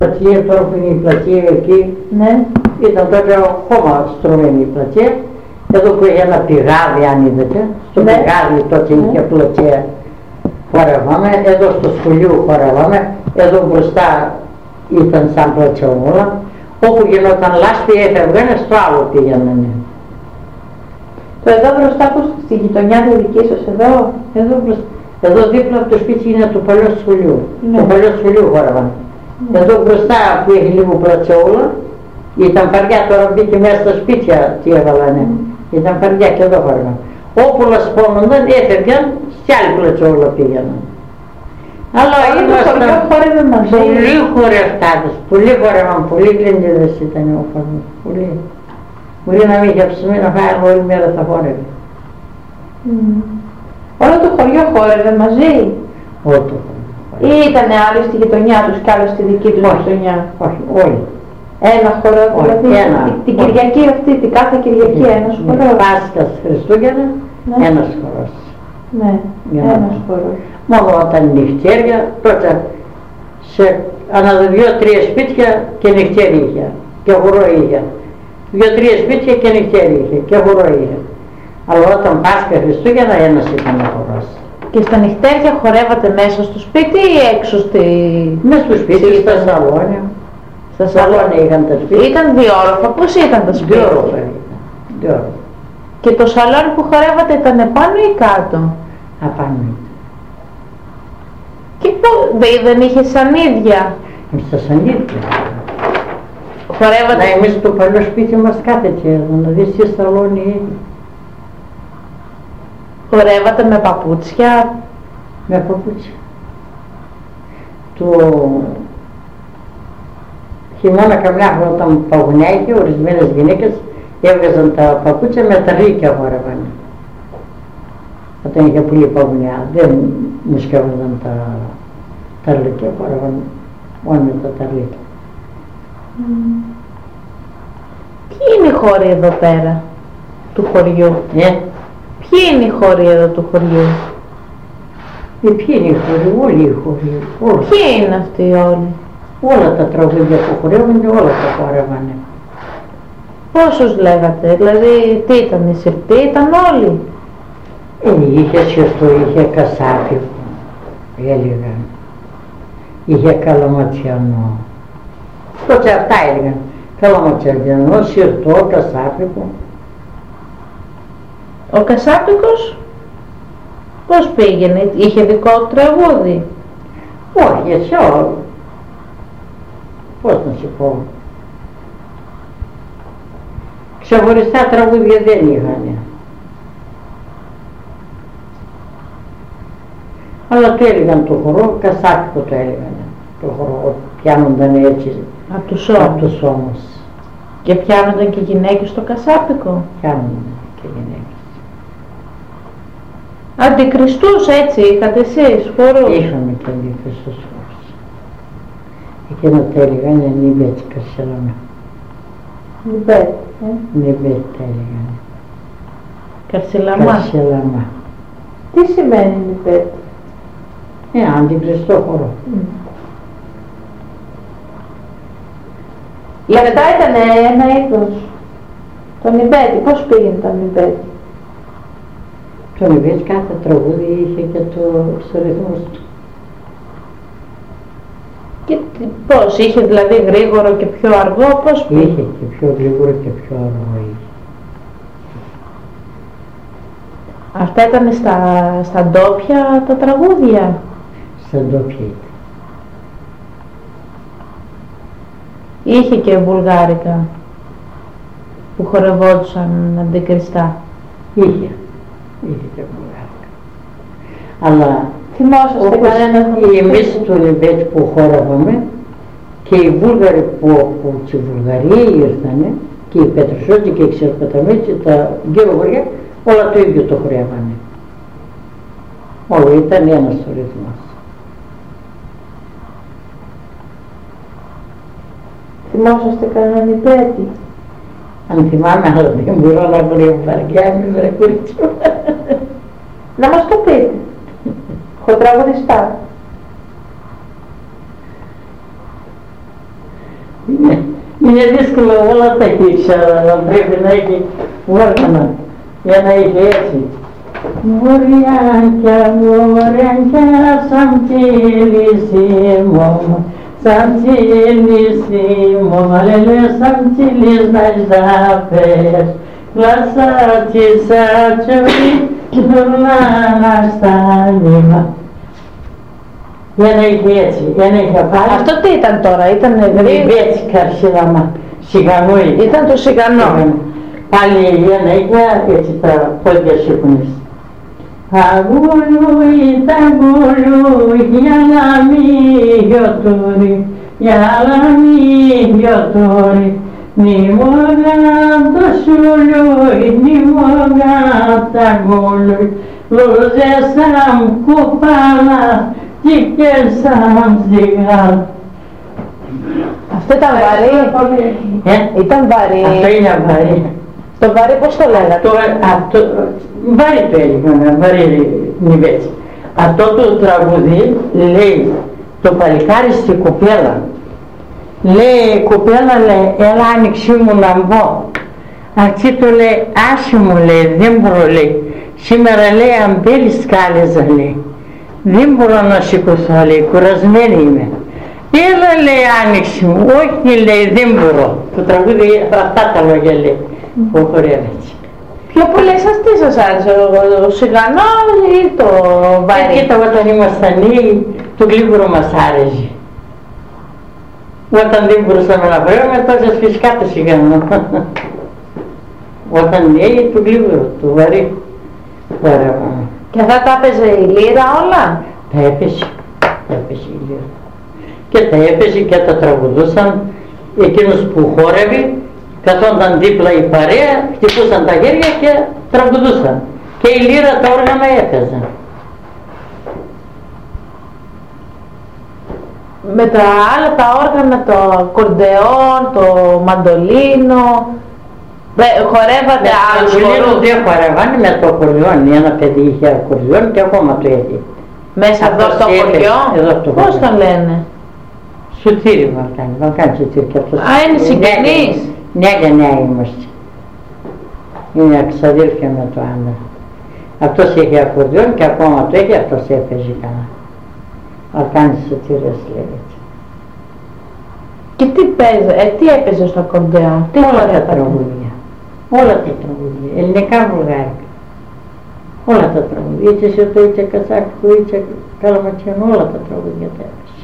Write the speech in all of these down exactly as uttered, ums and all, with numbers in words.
Πλατεία, τώρα που είναι η πλατεία εκεί, Ναι. ήταν τότε ακόμα στρωμένη η πλατεία. Εδώ που είχε ένα πηγάδι, αν είδατε, στο Ναι. πηγάδι τότε Ναι. είχε πλατεία. Χορεύαμε, εδώ στο σχολείο χορεύαμε, εδώ μπροστά ήταν σαν πλατσιόμουλα. Όπου γινόταν λάσπη έφευγανε, στο άλλο πήγαινανε. Το εδώ μπροστά που στη γειτονιά τη δική σας εδώ. Εδώ, μπροστά. Εδώ δίπλα από το σπίτι είναι το παλιό σχολείο. Ναι. Το παλιό σχολείο χορεύανε. Ναι. Εδώ μπροστά που έχει λίγο πλατσιόμουλα, ήταν παριά, τώρα μπήκε μέσα στα σπίτια τι έβαλανε. Mm. Ήταν παριά και εδώ χορεύανε. Όπου λασπώνονταν έφευγαν, στη άλλη πλατσιόμουλα πήγαιναν. Αλλά Όλο το χωριό χόρευε μαζί. Πολύ χορευτάδες, πολύ χορεύαν, πολύ γλυντίδες ήταν ο κόσμος, πολύ. Μπορεί να μην είχε ψημή να φάει όλη μέρα τα χόρευε. Mm. Όλο το χωριό χόρευε μαζί. Όλο το χωριό. Ή ήτανε άλλοι στη γειτονιά τους και άλλοι στη δική τους γειτονιά. Όχι, όλοι. Ένα χορό, Όχι, δηλαδή ένα. την, την Κυριακή αυτή, την κάθε Κυριακή ένας χορός. Πάσχας, Χριστούγεννα, Ναι. ένας χορός. Ναι, Για ένας να- χορός. Μόνο όταν νυχτέρια, τότε σε ανά δύο-τρία σπίτια και νυχτέρι είχε και χορό είχε. Δύο-τρία σπίτια και νυχτέρι είχε και χορό είχε. Αλλά όταν Πάσχα Χριστούγεννα ένας ήταν ο χορός. Και στα νυχτέρια χορεύατε μέσα στο σπίτι ή έξω στη... Μες στο σπίτι, Στη- στα σαλόνια. Στα Σαλόνια είχαν τα σπίτια. Ήταν διόροφα, πώς ήταν τα σπίτια? Διόροφα ήταν. Διόροφα. Και το σαλόνι που χορεύατε ήταν πάνω ή κάτω? Απάνω ήταν. Και πού, δε- δεν είχε σανίδια? Στα σανίδια. Χορεύατε... Να εμείς το παλιό σπίτι μας κάθεται εδώ, να δεις τι σαλόνι είναι. Χορεύατε με παπούτσια? Με παπούτσια. Το χειμώνα καμιά φορά όταν παγωνιάγε, ορισμένες γυναίκες έβγαζαν τα παπούτσια με ταρλίκια χορεύανε. Όταν είχε πολύ παγωνιά, δεν μουσκεύαζαν τα ταρλίκια, χορεύανε μόνο με τα ταρλίκια. Mm. Ποιοι είναι οι χώροι εδώ πέρα του χωριού? Ε, Ποιοι είναι οι χώροι εδώ του χωριού? ε, ποιοι είναι οι χώροι, όλοι οι χώροι, όλοι. Ποιοι είναι αυτοί όλοι? Όλα τα τραγούδια που χορεύονται, όλα τα χορεύανε. Πόσους λέγατε, δηλαδή τι ήταν, οι συρτοί ήταν όλοι? Ε, είχε σιωστό, είχε κασάπικο, έλεγαν. Είχε καλαματιανό. Τότε αυτά έλεγαν. Καλαματιανό, σιωστό, κασάπικο. Ο Κασάπικος πώς πήγαινε, είχε δικό του τραγούδι? Όχι, έτσι όλο. Πώς να σου πω. Ξεχωριστά τραγούδια δεν είχαν. Αλλά το έλεγαν το χορό, κασάπικο το έλεγαν. Το χορό, πιάνονταν έτσι Από τους από ώμους. τους ώμους. Και πιάνονταν και γυναίκες στο Κασάπικο? Πιάνονταν και γυναίκες. Αντικριστούς έτσι είχατε εσείς χορούς? Είχαμε και λίγες στους χώρους. Εκείνο το έλεγαν νιμπέτ Καρσελαμά. Νιμπέτ, ε. Νιμπέτ τα έλεγαν. Καρσιλαμά. Καρσελαμά. Τι σημαίνει νιμπέτ? Ε, αντικριστό χορό. Mm. Η αυτά ήταν ένα είδος. Το νιμπέτι, πώς πήγαινε το νιμπέτι? Το νιμπέτ κάθε τραγούδι είχε και το ρυθμό του. Και τι- πώς, είχε δηλαδή γρήγορο και πιο αργό, πώς πήγε? Είχε και πιο γλυγούρο και πιο αργό είχε. Αυτά ήταν στα, στα ντόπια τα τραγούδια? Στα ντόπια ήταν. Είχε και βουλγάρικα που χορευόντουσαν αντικριστά? Είχε. Είχε και βουλγάρικα. Αλλά Θυμόσαστε όπως κανένα? εμείς το νιμπέτ που χόρευαμε και οι Βούλγαροι που από τη Βουλγαρία ήρθανε και οι Πετρουσότη και οι Ξερπεταμίτσι, τα γύρω χωριά, όλα το ίδιο το χορεύανε. Όλο ήταν ένας ο ρυθμός. Θυμόσαστε κανέναν νιμπέτι? Αν θυμάμαι, αλλά δεν μπορώ να χορεύω βαριά, μη βρε κουρίτσο. Να μας το πείτε. Χωτραγωνιστά. Είναι δύσκολο όλα τα έχει, αλλά πρέπει να έχει όργανα για να έχει έτσι. Μουριάκια, μουριάκια, σαν τσίλισιμο, σαν τσίλισιμο, μαλέλε σαν τσίλις να ζάπες, κλασάτσι σάτσοβι, δουρνάνα στα νήμα. Για να έχει έτσι, για να έχει απάρει. Αυτό τι ήταν τώρα, ήταν ευρύ. Έτσι καρσίδαμα, σιγανό ήταν. Ήταν το σιγανό. Πάλι για να έχει έτσι τα πόδια σήκωνες. Αγούλουι, τα γούλουι, για να μην γιοτούρι, για να μην γιοτούρι. Νιμόγα το σουλούι, νιμόγα τα γούλουι, λούζες σαν κουπάλα, και σαν ζυγάλ. Αυτό ήταν βαρύ. Ε? Ήταν βαρύ. Αυτό είναι βαρύ. Το βαρύ πώς το λέγατε? Αυτό, αυτό, βαρύ το έλεγα, βαρύ νιβέτσι. Αυτό το τραγούδι λέει το παλικάρι στη κοπέλα. Λέει κοπέλα, λέει, έλα άνοιξή μου να μπω. Αυτή το λέει, άσε μου, λέει, δεν μπορώ, λέει. Σήμερα, λέει, αμπέλη σκάλεζα, λέει. Δεν μπορώ να σηκωθώ, λέει, κουρασμένη είμαι. Έλα, λέει, άνοιξη μου. Όχι, λέει, δεν μπορώ. Το τραγούδι, αυτά τα λόγια, λέει, που χορεύει έτσι. Πιο πολύ εσάς τι σας άρεσε, το σιγανό ή το βαρύ? Ε, κοίτα, όταν ήμασταν νέοι, το γλύβουρο μας άρεσε. Όταν δεν μπορούσαμε να βρούμε, τότε φυσικά το σιγανό. Όταν νέοι, το γλύβουρο, το βαρύ. Χορεύαμε. Και αυτά τα έπαιζε η λύρα όλα? Τα έπαιζε, τα έπαιζε η λύρα. Και τα έπαιζε και τα τραγουδούσαν. Εκείνος που χόρευε, καθόνταν δίπλα η παρέα, χτυπούσαν τα χέρια και τραγουδούσαν. Και η λύρα τα όργανα έπαιζαν. Με τα άλλα τα όργανα, το κορντεόν, το μαντολίνο, χορεύατε άλλους χορούς? χορούς? Δεν χορεύανε με το ακορδιόν. Ένα παιδί είχε ακορδιόν και ακόμα το έχει. Μέσα εδώ στο χωριό? Πώς τον λένε? Σουτσίρι Βαλκάνι, Βαλκάνι Σουτσίρι και αυτός. Α, είναι συγγενείς? Νέα για νέα είμαστε. Είναι εξαδέλφια με το άντρα. Αυτός είχε ακορδιόν και ακόμα το έχει, αυτός έπαιζε καλά. Βαλκάνι Σουτσίρις λέγεται. Και τι παίζε, ε, τι έπαιζε στο ακορντεόν? Όλα τα τραγούδια. Όλα τα τραγούδια, ελληνικά, βουλγάρικα. Όλα τα τραγούδια, είτε σιωτό, είτε κασάκικο, είτε καλαματιανό, όλα τα τραγούδια τα έπαιζε.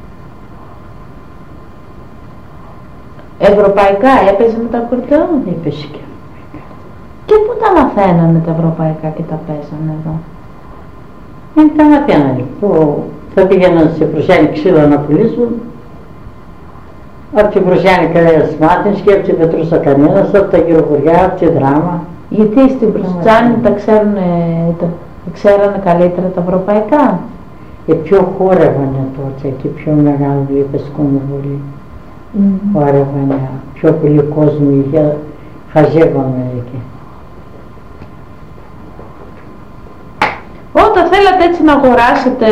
Ευρωπαϊκά έπαιζε με το ακορντεόν? Έπαιζε και ευρωπαϊκά. Και πού τα μαθαίνανε τα ευρωπαϊκά και τα παίζανε εδώ? Δεν τα μαθαίνανε. Θα πήγαιναν σε Προυσιάνη ξύλα να πουλήσουν. Από την Προυσιάνη κανένας μάθαινες και από την Πετρούσα κανένας, από τα γυροχωριά, από τη Δράμα. Γιατί στην Προυσιάνη τα, τα, τα ξέρανε καλύτερα τα ευρωπαϊκά? Και πιο χόρευανε τότε και πιο μεγάλο είπες κομμοβολή. Mm. Χόρευανε, πιο πολύ κόσμο είχε, χαζεύαμε εκεί. Όταν θέλατε έτσι να αγοράσετε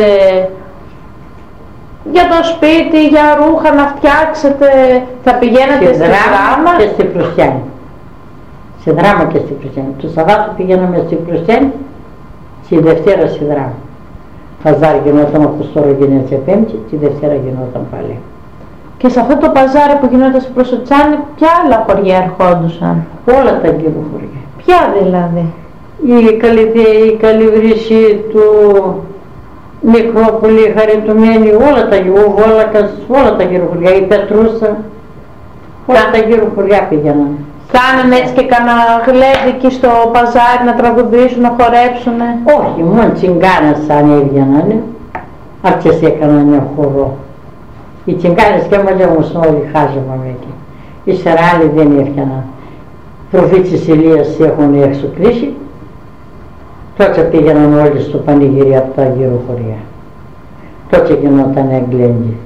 για το σπίτι, για ρούχα να φτιάξετε, θα πηγαίνατε στη Δράμα και στη Προυσιάνη. Στη Δράμα και στη Προυσιάνη. Το Σαββάτο πηγαίναμε στη Προυσιάνη, τη Δευτέρα στη Δράμα. Παζάρι γινόταν όπως τώρα γίνεται Πέμπτη, τη Δευτέρα γινόταν πάλι. Και σε αυτό το παζάρι που γινόταν στη Προσοτσάνη, ποια άλλα χωριά ερχόντουσαν? Όλα τα γύρω χωριά. Ποια δηλαδή? Η Καλυδία, η Καλυβρύση, του Μικρόπολη, η Χαριτωμένη, όλα τα Γιουβόλακας, όλα τα γύρω χωριά, η Πετρούσα, όλα τα γύρω χωριά πήγαιναν. Κάνανε έτσι και κανένα γλέδι εκεί στο παζάρι να τραγουδήσουν, να χορέψουνε? Όχι, μόνο τσιγκάνες αν έβγαινανε, αυτές έκαναν ένα χορό. Οι τσιγκάνες και μας όμως όλοι χάζευαμε εκεί. Ύστερα άλλοι δεν έφτιαναν. Προφήτης Ηλίας έχουν έξω κλείσει. Τότε πήγαιναν όλοι στο πανηγύρι από τα γύρω χωριά. Τότε γινόταν εγκλέντι.